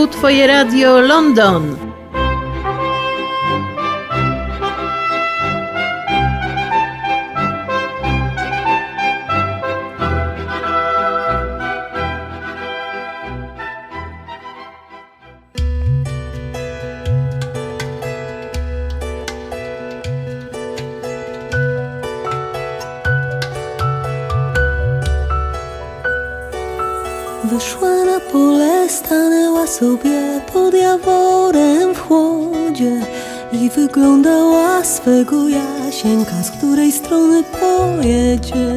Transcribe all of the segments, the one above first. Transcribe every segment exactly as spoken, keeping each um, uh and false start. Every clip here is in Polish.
Tu Twoje Radio London. Wyszła na pole, stanęła sobie pod jaworem w chłodzie i wyglądała swego Jasieńka, z której strony pojedzie.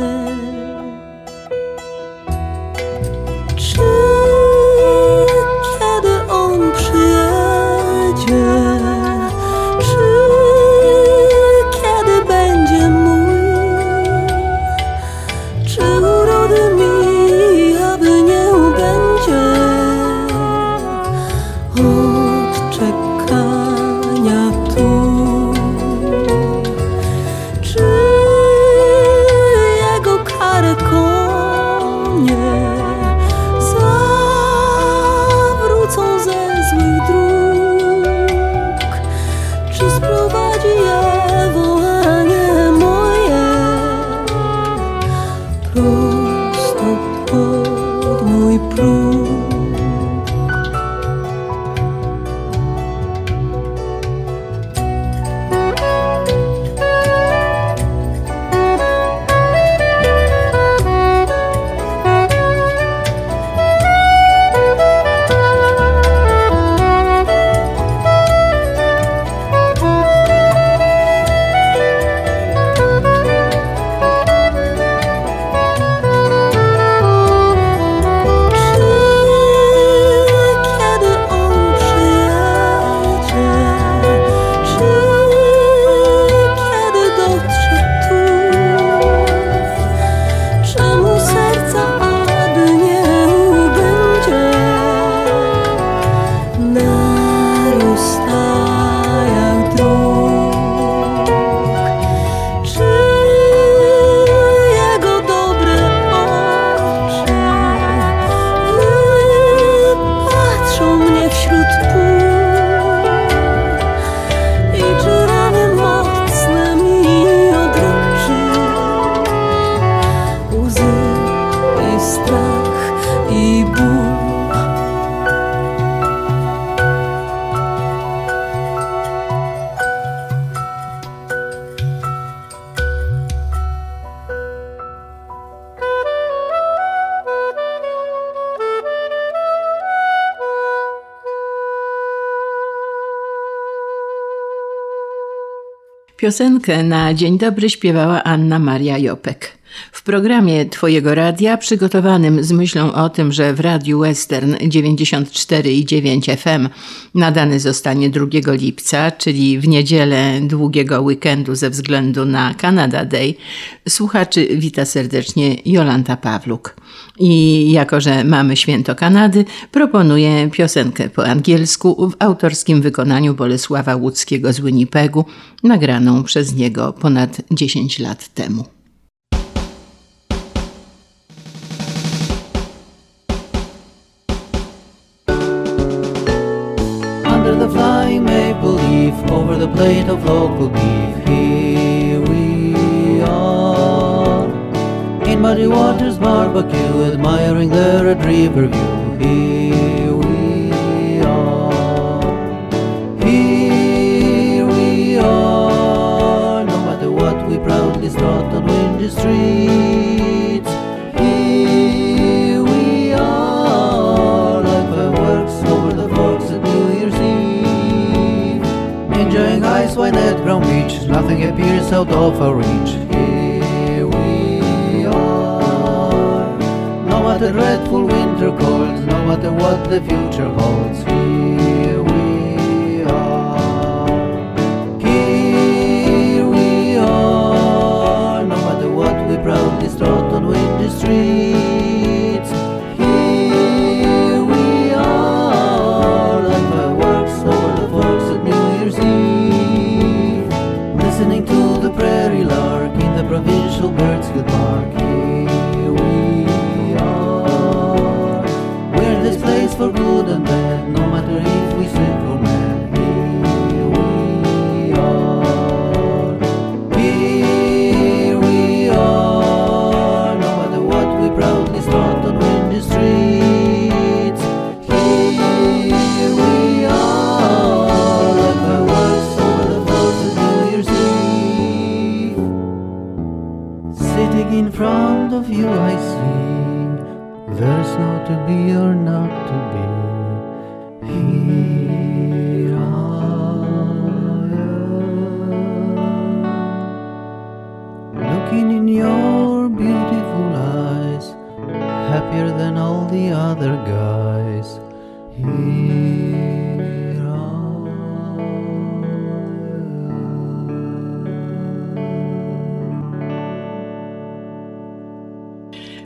Czy kiedy on przyjedzie, czy kiedy będzie mój, czy urody mi, aby nie ubędzie od czekania tu, czy jego karę konie zawrócą ze złych dróg, czy sprowadzi je wołanie moje prosto pod mój próg. Piosenkę na dzień dobry śpiewała Anna Maria Jopek. W programie Twojego Radia, przygotowanym z myślą o tym, że w Radiu Western dziewięćdziesiąt cztery i dziewięć F M nadany zostanie drugiego lipca, czyli w niedzielę długiego weekendu ze względu na Canada Day, słuchaczy wita serdecznie Jolanta Pawluk. I jako że mamy święto Kanady, proponuję piosenkę po angielsku w autorskim wykonaniu Bolesława Łódzkiego z Winnipegu, nagraną przez niego ponad dziesięć lat temu. Under the flying maple leaf, over the plate of local beef, here we are. In Muddy Waters barbecue, admiring the Red River view, here we are. Here we are, no matter what we proudly strut on windy streets. Here we are, like fireworks over the forks at New Year's Eve. Enjoying ice wine at Brown Beach, nothing appears out of our reach. Here we are, no matter dreadful winter colds, no matter what the future holds. Here we are, here we are, no matter what we proudly strut on windy streets. Here we are, like fireworks over the forks at New Year's Eve. Listening to the prairie lark in the provincial bird's hill park. Here we are, we're this place for good and bad, no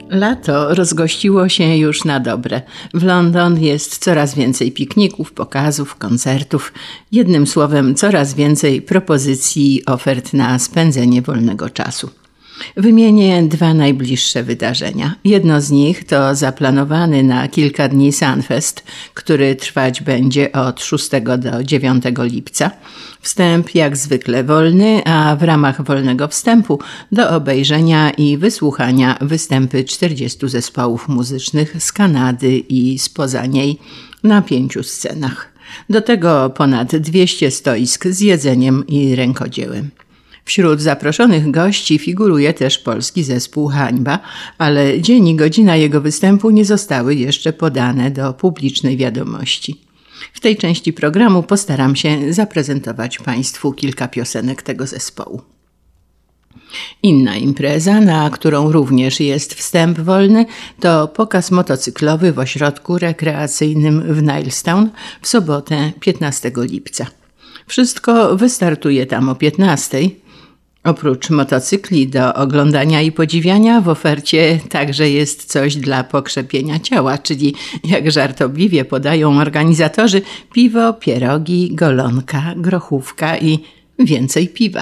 Lato rozgościło się już na dobre. W London jest coraz więcej pikników, pokazów, koncertów. Jednym słowem, coraz więcej propozycji i ofert na spędzenie wolnego czasu. Wymienię dwa najbliższe wydarzenia. Jedno z nich to zaplanowany na kilka dni Sunfest, który trwać będzie od szóstego do dziewiątego lipca. Wstęp jak zwykle wolny, a w ramach wolnego wstępu do obejrzenia i wysłuchania występy czterdziestu zespołów muzycznych z Kanady i spoza niej na pięciu scenach. Do tego ponad dwieście stoisk z jedzeniem i rękodziełem. Wśród zaproszonych gości figuruje też polski zespół Hańba, ale dzień i godzina jego występu nie zostały jeszcze podane do publicznej wiadomości. W tej części programu postaram się zaprezentować Państwu kilka piosenek tego zespołu. Inna impreza, na którą również jest wstęp wolny, to pokaz motocyklowy w ośrodku rekreacyjnym w Nilestown w sobotę piętnastego lipca. Wszystko wystartuje tam o piętnastej. Oprócz motocykli do oglądania i podziwiania w ofercie także jest coś dla pokrzepienia ciała, czyli jak żartobliwie podają organizatorzy, piwo, pierogi, golonka, grochówka i więcej piwa.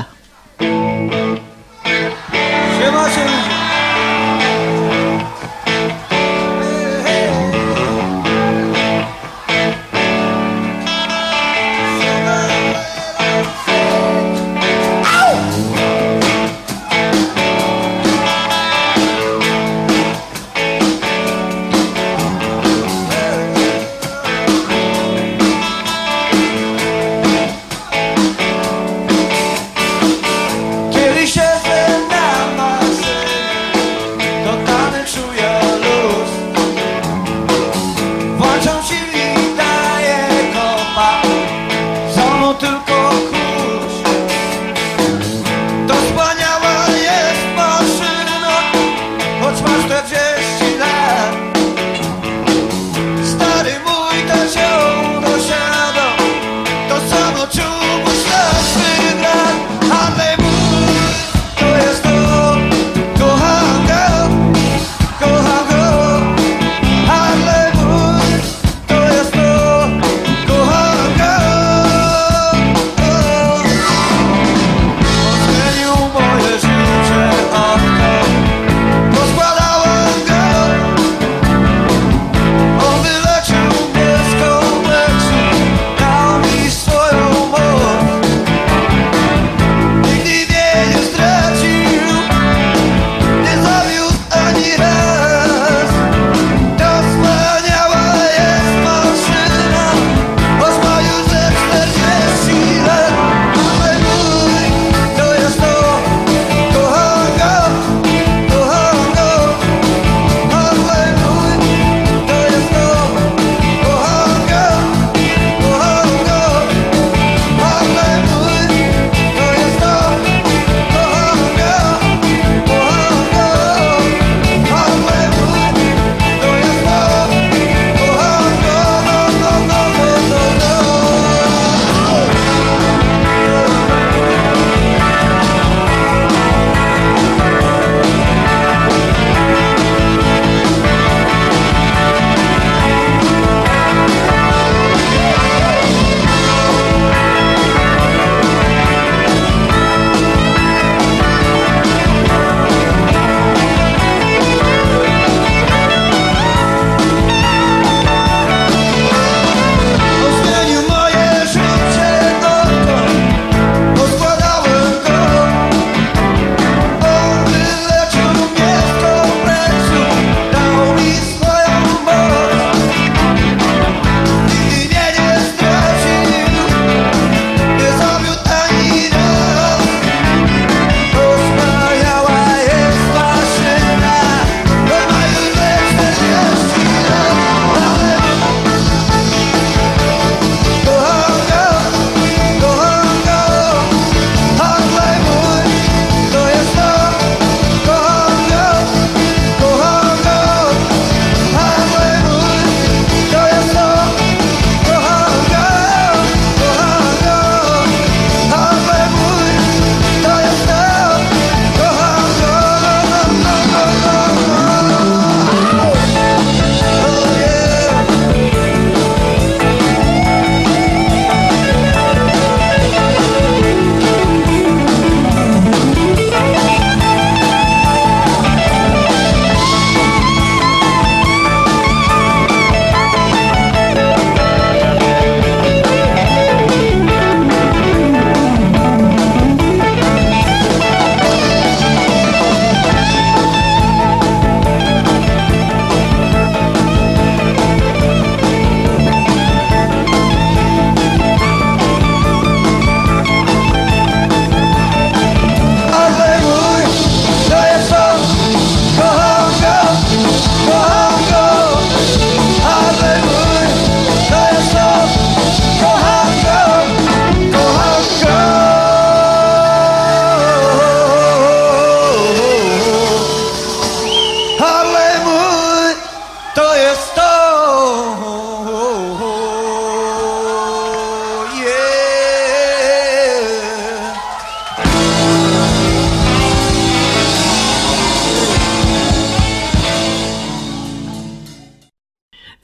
Siema, siema. Siedzę na masę.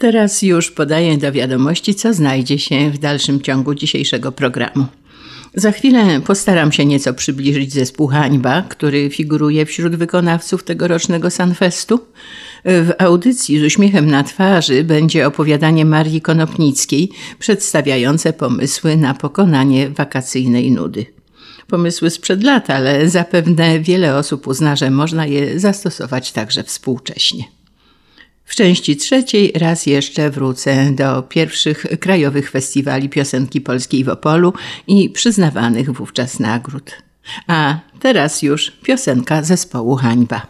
Teraz już podaję do wiadomości, co znajdzie się w dalszym ciągu dzisiejszego programu. Za chwilę postaram się nieco przybliżyć zespół Hańba, który figuruje wśród wykonawców tegorocznego Sunfestu. W audycji z uśmiechem na twarzy będzie opowiadanie Marii Konopnickiej przedstawiające pomysły na pokonanie wakacyjnej nudy. Pomysły sprzed lat, ale zapewne wiele osób uzna, że można je zastosować także współcześnie. W części trzeciej raz jeszcze wrócę do pierwszych krajowych festiwali piosenki polskiej w Opolu i przyznawanych wówczas nagród. A teraz już piosenka zespołu Hańba.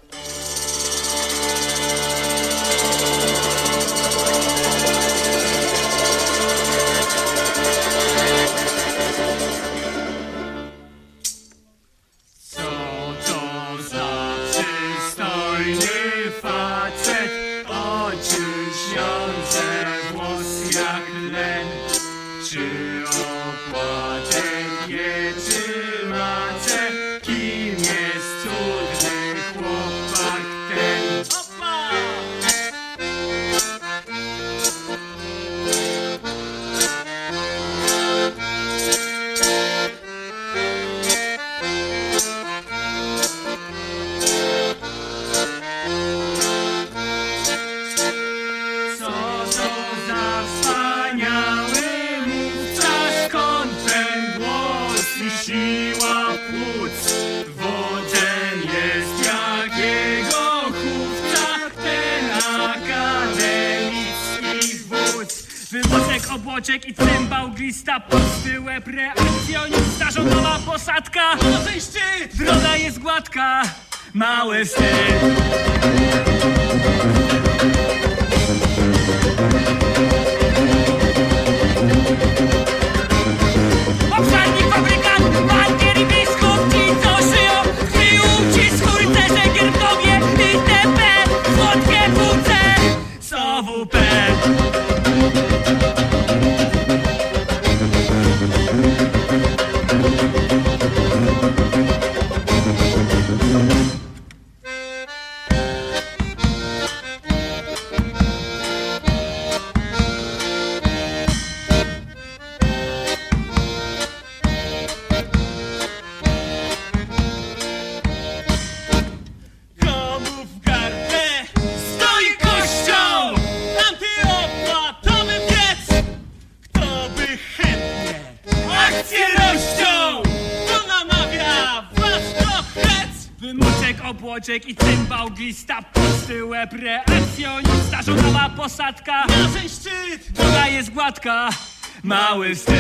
Obłoczek i cymbał, glista, pusty łeb, reakcjonista, żonowa posadka. Nowy szczyt, droga jest gładka, mały wstyd. Obszarnik, fabrykant, bankier i biskup, ci co szyją w krwi ucisk, hurterze, gierkowie, itp. Słodkie płuce, S O W P. Obłoczek i cymbał, glista, pusty łeb, reakcjonista, żonowa posadka. Narzeń szczyt, droga jest gładka, mały wstyd.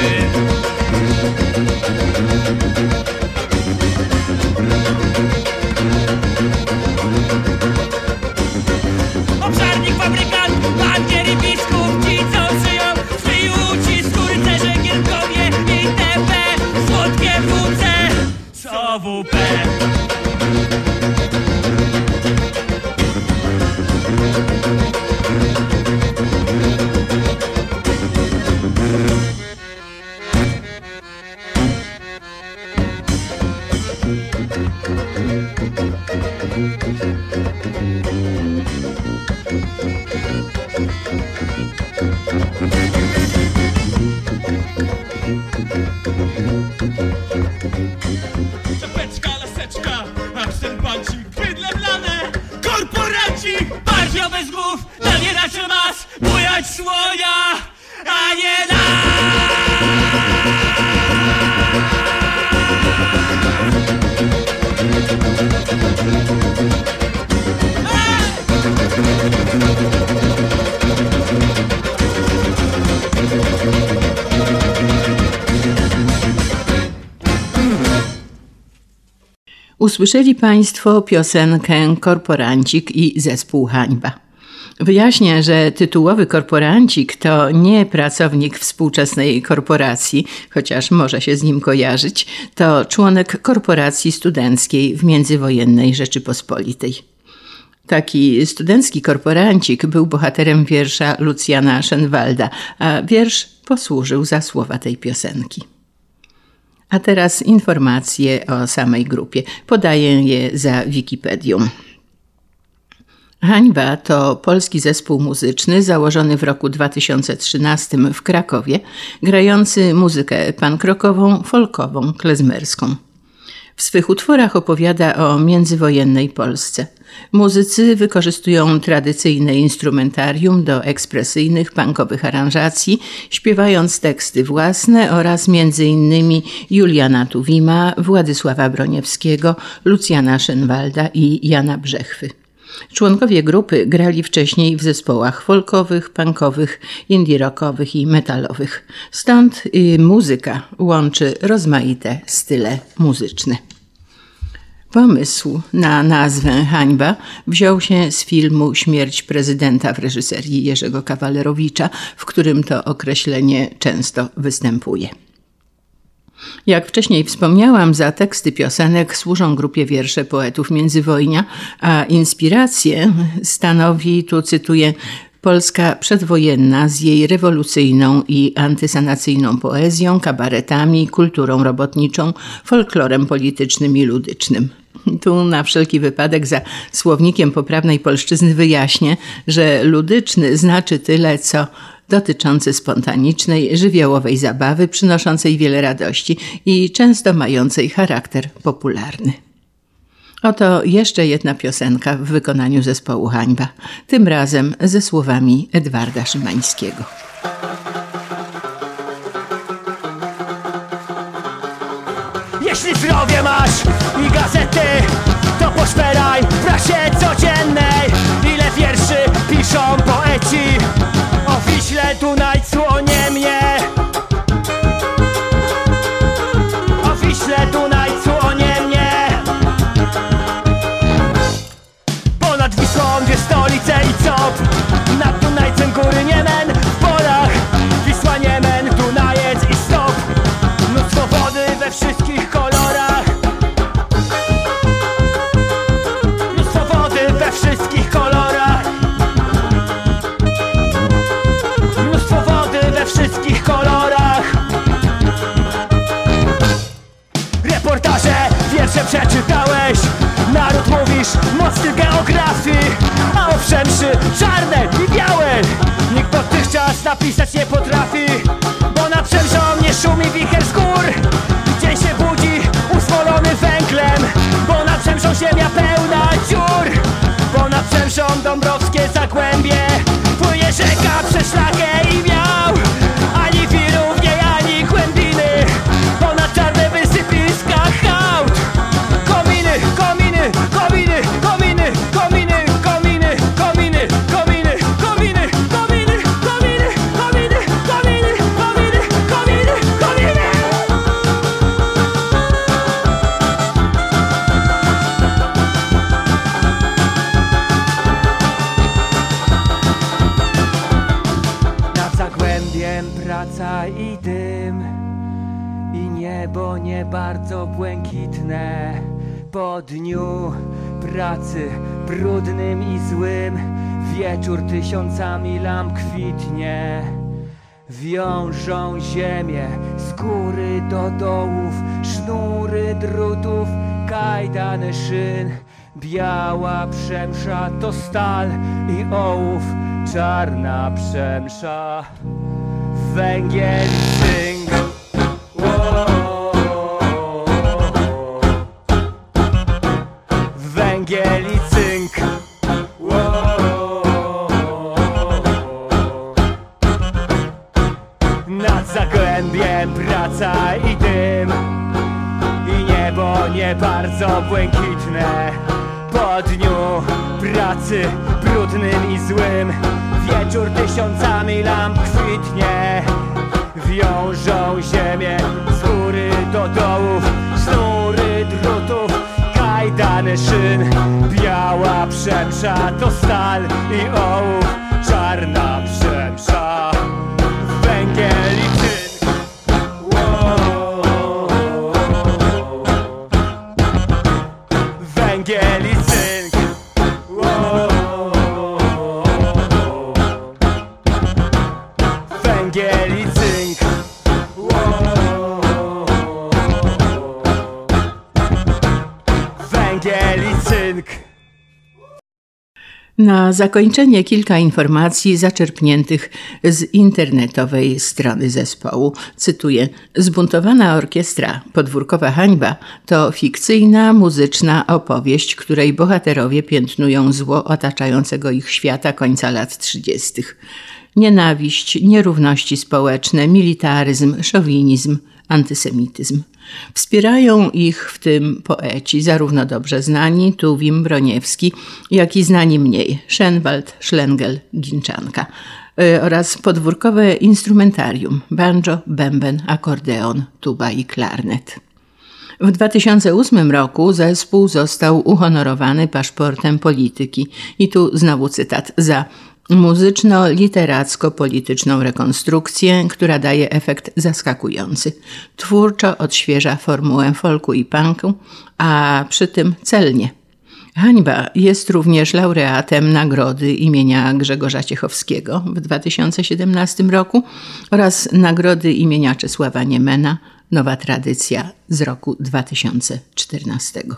Obszarnik, fabrykant, bankier i biskup, ci co szyją w krwi ucisk, hurterze, gierkowie, itp. Słodkie płuce, S O W P. Czapeczka, laseczka, akcenpancik, bydle blane, korporaci, bardziej bez głów, nabierać mas, bujać słonia, a nie nas! Usłyszeli Państwo piosenkę Korporancik i zespół Hańba. Wyjaśnię, że tytułowy korporancik to nie pracownik współczesnej korporacji, chociaż może się z nim kojarzyć, to członek korporacji studenckiej w międzywojennej Rzeczypospolitej. Taki studencki korporancik był bohaterem wiersza Lucjana Szenwalda, a wiersz posłużył za słowa tej piosenki. A teraz informacje o samej grupie. Podaję je za Wikipedią. Hańba to polski zespół muzyczny założony w roku dwa tysiące trzynastym w Krakowie, grający muzykę punk-rockową, folkową, klezmerską. W swych utworach opowiada o międzywojennej Polsce. Muzycy wykorzystują tradycyjne instrumentarium do ekspresyjnych punkowych aranżacji, śpiewając teksty własne oraz między innymi Juliana Tuwima, Władysława Broniewskiego, Lucjana Szynwalda i Jana Brzechwy. Członkowie grupy grali wcześniej w zespołach folkowych, punkowych, indie rockowych i metalowych. Stąd y, muzyka łączy rozmaite style muzyczne. Pomysł na nazwę Hańba wziął się z filmu Śmierć prezydenta w reżyserii Jerzego Kawalerowicza, w którym to określenie często występuje. Jak wcześniej wspomniałam, za teksty piosenek służą grupie wiersze poetów międzywojnia, a inspirację stanowi, tu cytuję, Polska przedwojenna z jej rewolucyjną i antysanacyjną poezją, kabaretami, kulturą robotniczą, folklorem politycznym i ludycznym. Tu na wszelki wypadek za słownikiem poprawnej polszczyzny wyjaśnię, że ludyczny znaczy tyle, co dotyczący spontanicznej, żywiołowej zabawy, przynoszącej wiele radości i często mającej charakter popularny. Oto jeszcze jedna piosenka w wykonaniu zespołu Hańba, tym razem ze słowami Edwarda Szymańskiego. Jeśli zdrowie masz i gazety, to poszperaj w prasie codziennej. Ile wierszy piszą poeci o Wiśle, Dunaj, słonie mnie. O Wiśle, Dunaj, słonie mnie. Ponad Wisłą dwie stolice i cop, nad Dunajcem góry Niemen, w polach Wisła, Niemen, Dunajec i stop. Mnóstwo wody we wszystkich kolorach. Mnóstwo wody we wszystkich kolorach. Mnóstwo wody we wszystkich kolorach. Reportaże, wiersze przeczytałeś. Naród mówisz, mocny geografii. A owszem, czarne i białe nikt dotychczas napisać nie potrafi. Bo nad Przemszą nie szumi wicher z gór. Dzień się budzi uspolony węglem. Bo nad Przemszą ziemia pełna dziur. Bo nad Przemszą dąbrowskie zagłębie. Płynie rzeka przez szlakę i miał. Ani wiru w niej, ani głębiny. Ponad czarne wysypiska hałd. Kominy, kominy, kominy, kominy, kominy, kominy, kominy, kominy, kominy, kominy, kominy, kominy, kominy, kominy, kominy, kominy. Nad zagłębiem praca i dym, i niebo nie bardzo błękitne. Po dniu pracy brudnym i złym wieczór tysiącami lamp kwitnie. Wiążą ziemię z góry do dołów, sznury drutów, kajdany szyn. Biała Przemsza to stal i ołów, czarna Przemsza węgiel i cynk. Węgiel i cynk. Nad zagłębiem praca i dym, i niebo nie bardzo błękitne. Po dniu pracy brudnym i złym wieczór tysiącami lamp kwitnie. Wiążą ziemię z góry do dołów, sznury drutów, kajdany szyn. Biała Przemsza to stal i ołów, czarna Przemsza węgiel i cynk. Węgiel i cynk. Węgiel i cynk. Węgiel i cynk. Na zakończenie kilka informacji zaczerpniętych z internetowej strony zespołu. Cytuję: Zbuntowana orkiestra Podwórkowa Hańba to fikcyjna, muzyczna opowieść, której bohaterowie piętnują zło otaczającego ich świata końca lat trzydziestych. Nienawiść, nierówności społeczne, militaryzm, szowinizm, antysemityzm. Wspierają ich w tym poeci zarówno dobrze znani, Tuwim, Broniewski, jak i znani mniej, Szenwald, Szlengel, Ginczanka yy, oraz podwórkowe instrumentarium, banjo, bęben, akordeon, tuba i klarnet. W dwa tysiące ósmym roku zespół został uhonorowany paszportem polityki i tu znowu cytat: za muzyczno-literacko-polityczną rekonstrukcję, która daje efekt zaskakujący. Twórczo odświeża formułę folku i punku, a przy tym celnie. Hańba jest również laureatem nagrody imienia Grzegorza Ciechowskiego w dwa tysiące siedemnastym roku oraz nagrody imienia Czesława Niemena Nowa Tradycja z roku dwa tysiące czternastego.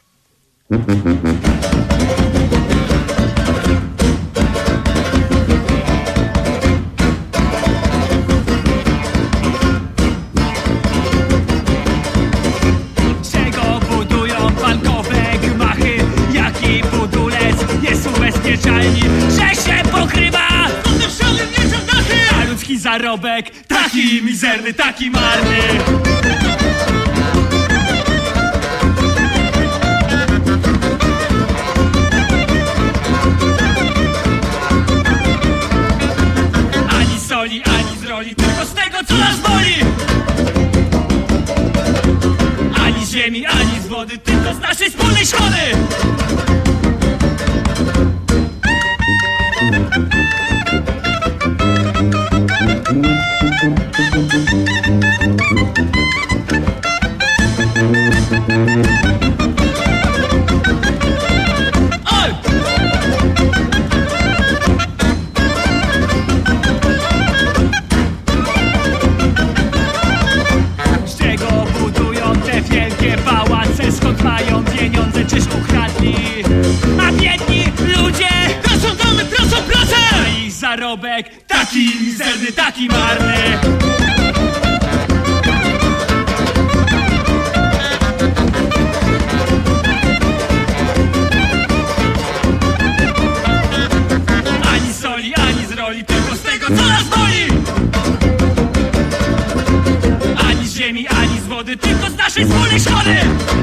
Że się pokrywa podwyższonym mieczem dachy, a ludzki zarobek taki mizerny, taki marny. Ani soli, ani z roli, tylko z tego, co nas boli. Ani ziemi, ani z wody, tylko z naszej wspólnej szkody. Z czego budują te wielkie pałace, skąd mają pieniądze, czyż ukradli? A biedni ludzie tracą domy, tracą pracę, a ich zarobek taki mizerny, taki marny. Ani soli, ani z roli, tylko z tego, co nas boli. Ani z ziemi, ani z wody, tylko z naszej wspólnej szkody.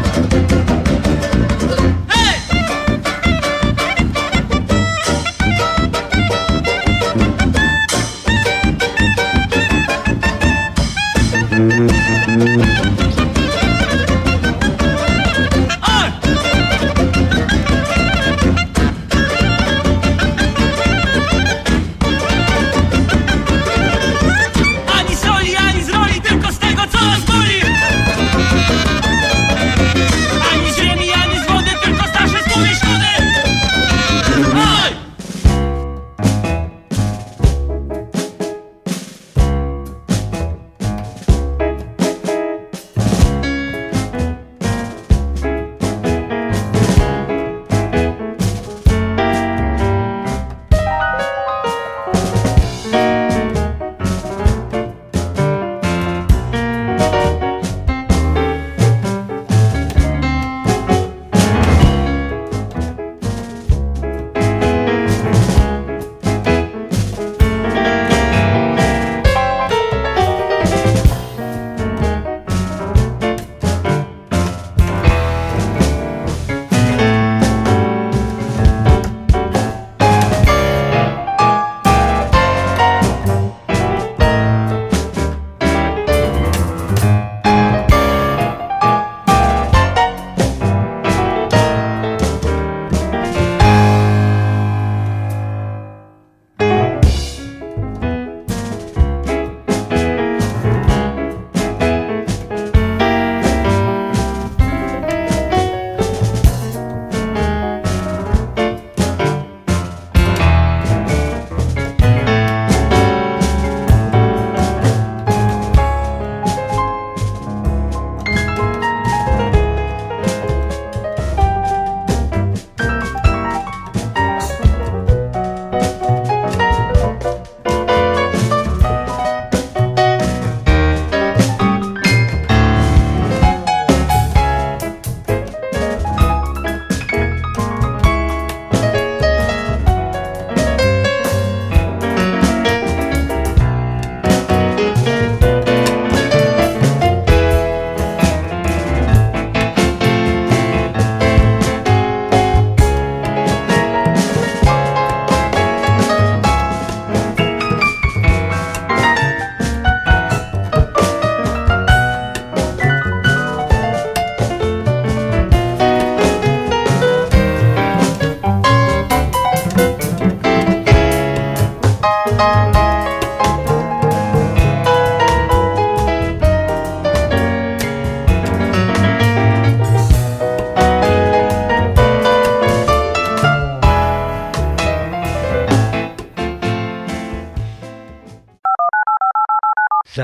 Ani soli, ani z roli, tylko z tego, co nas boli. Ani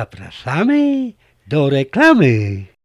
zapraszamy do reklamy.